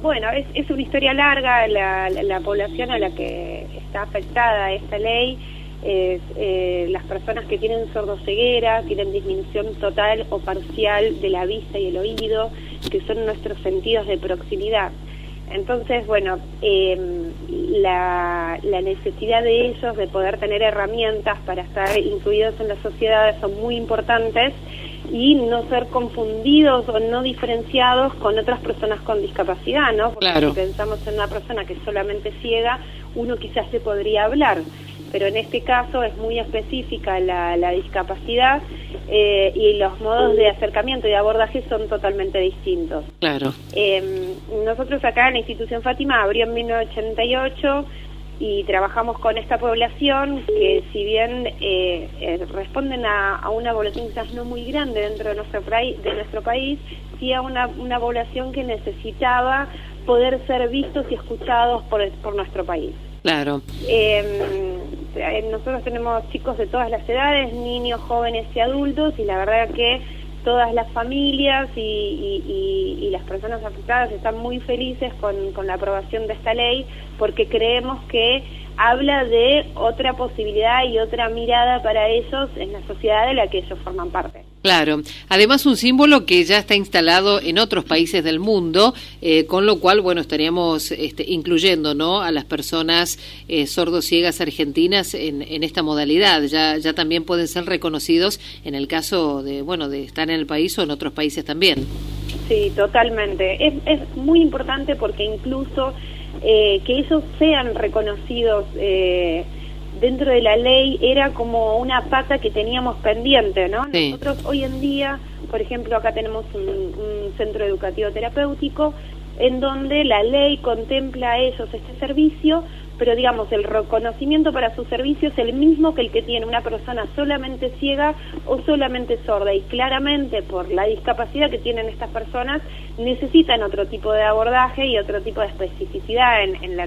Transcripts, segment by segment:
Bueno, es una historia larga. La población a la que está afectada esta ley es las personas que tienen sordoceguera, tienen disminución total o parcial de la vista y el oído, que son nuestros sentidos de proximidad. Entonces, bueno, la necesidad de ellos de poder tener herramientas para estar incluidos en la sociedad son muy importantes, y no ser confundidos o no diferenciados con otras personas con discapacidad, ¿no? Porque claro, si pensamos en una persona que es solamente ciega, uno quizás le podría hablar, pero en este caso es muy específica la discapacidad, y los modos de acercamiento y de abordaje son totalmente distintos. claro. Nosotros acá en la institución Fátima abrió en 1988 y trabajamos con esta población que, si bien responden a una población quizás no muy grande dentro de nuestro país, sí a una población que necesitaba poder ser vistos y escuchados por nuestro país. Claro. Nosotros tenemos chicos de todas las edades, niños, jóvenes y adultos, y la verdad que todas las familias y las personas afectadas están muy felices con la aprobación de esta ley, porque creemos que habla de otra posibilidad y otra mirada para ellos en la sociedad de la que ellos forman parte. Claro, además un símbolo que ya está instalado en otros países del mundo, con lo cual, bueno, estaríamos incluyendo, ¿no?, a las personas sordociegas argentinas en esta modalidad. Ya también pueden ser reconocidos en el caso de, bueno, de estar en el país o en otros países también. Sí, totalmente. Es muy importante porque incluso que ellos sean reconocidos dentro de la ley era como una pata que teníamos pendiente, ¿no? Sí. Nosotros hoy en día, por ejemplo, acá tenemos un centro educativo terapéutico en donde la ley contempla a ellos este servicio, pero digamos, el reconocimiento para su servicio es el mismo que el que tiene una persona solamente ciega o solamente sorda, y claramente por la discapacidad que tienen estas personas necesitan otro tipo de abordaje y otro tipo de especificidad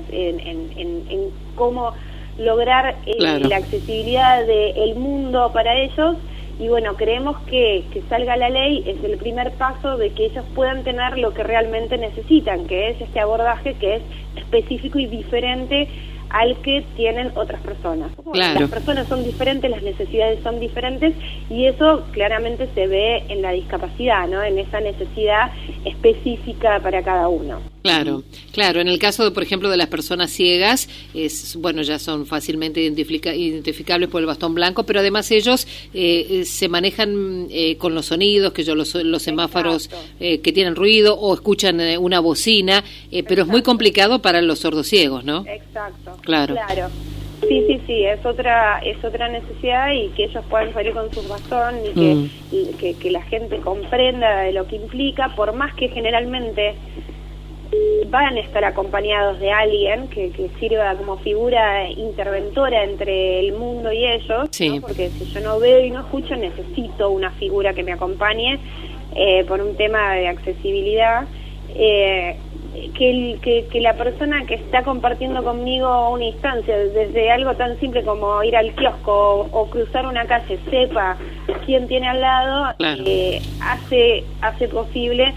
en cómo lograr claro, la accesibilidad del mundo para ellos. Y bueno, creemos que salga la ley es el primer paso de que ellos puedan tener lo que realmente necesitan, que es este abordaje que es específico y diferente al que tienen otras personas. Claro. Las personas son diferentes, las necesidades son diferentes, y eso claramente se ve en la discapacidad, ¿no?, en esa necesidad específica para cada uno. Claro, claro. En el caso, por ejemplo, de las personas ciegas, bueno, ya son fácilmente identificables por el bastón blanco, pero además ellos se manejan con los sonidos, que los semáforos que tienen ruido, o escuchan una bocina, pero es muy complicado para los sordociegos, ¿no? Exacto. Claro. Sí, es otra necesidad, y que ellos puedan salir con su bastón y que la gente comprenda de lo que implica, por más que generalmente van a estar acompañados de alguien que sirva como figura interventora entre el mundo y ellos, sí, ¿no? Porque si yo no veo y no escucho, necesito una figura que me acompañe por un tema de accesibilidad. Que la persona que está compartiendo conmigo una instancia, desde algo tan simple como ir al kiosco o cruzar una calle, sepa quién tiene al lado, claro, hace posible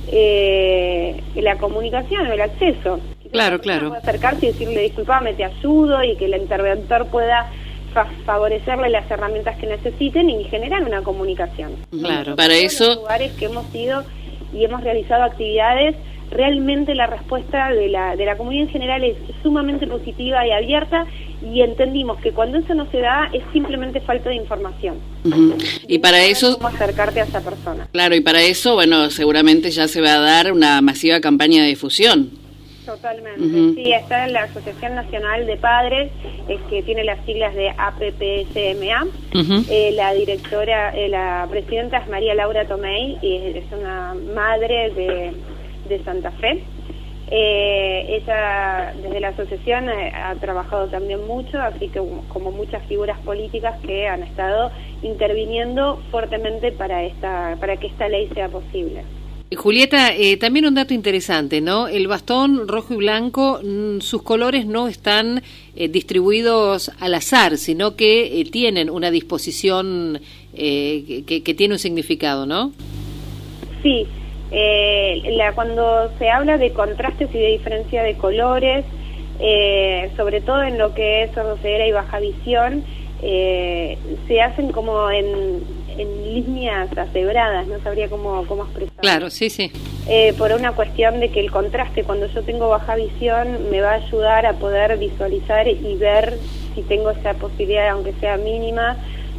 la comunicación o el acceso. Claro. Puede acercarse y decirle: disculpame, te ayudo, y que el interventor pueda favorecerle las herramientas que necesiten y generar una comunicación. Claro, para eso, en los lugares que hemos ido y hemos realizado actividades, realmente la respuesta de la comunidad en general es sumamente positiva y abierta, y entendimos que cuando eso no se da es simplemente falta de información. Y para eso, cómo acercarte a esa persona. Claro, y para eso, bueno, seguramente ya se va a dar una masiva campaña de difusión. Totalmente, sí, está en la Asociación Nacional de Padres, que tiene las siglas de APPSMA. La directora, la presidenta es María Laura Tomei, y es una madre de Santa Fe. Ella desde la asociación ha trabajado también mucho, así que como muchas figuras políticas que han estado interviniendo fuertemente para que esta ley sea posible. Julieta, también un dato interesante, ¿no? El bastón rojo y blanco, sus colores no están distribuidos al azar, sino que tienen una disposición que tiene un significado, ¿no? Sí, Cuando se habla de contrastes y de diferencia de colores, sobre todo en lo que es sordoceguera y baja visión, se hacen como en líneas aseveradas, no sabría cómo expresarlo. Claro, sí, sí. Por una cuestión de que el contraste, cuando yo tengo baja visión, me va a ayudar a poder visualizar y ver si tengo esa posibilidad, aunque sea mínima,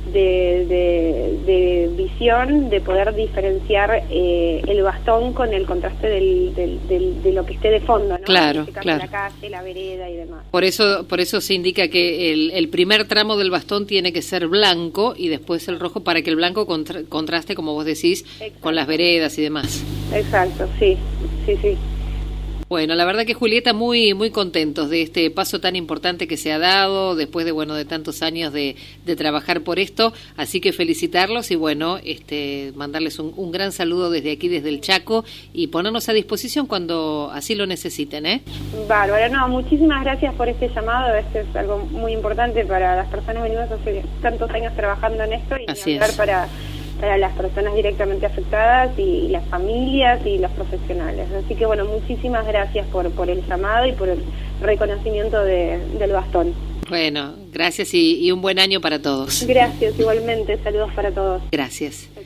de visión, de poder diferenciar el bastón con el contraste de lo que esté de fondo, ¿no? Claro, claro. La calle, la vereda y demás. Por eso se indica que el primer tramo del bastón tiene que ser blanco y después el rojo, para que el blanco contraste, como vos decís, exacto, con las veredas y demás. Exacto, sí. Bueno, la verdad que Julieta, muy muy contentos de este paso tan importante que se ha dado después de tantos años de trabajar por esto, así que felicitarlos y mandarles un gran saludo desde aquí, desde el Chaco, y ponernos a disposición cuando así lo necesiten, ¿eh? Bárbaro, no, muchísimas gracias por este llamado, este es algo muy importante para las personas. Venimos hace tantos años trabajando en esto, y así es. Para las personas directamente afectadas y las familias y los profesionales. Así que bueno, muchísimas gracias por el llamado y por el reconocimiento del bastón. Bueno, gracias y un buen año para todos. Gracias, igualmente, saludos para todos. Gracias.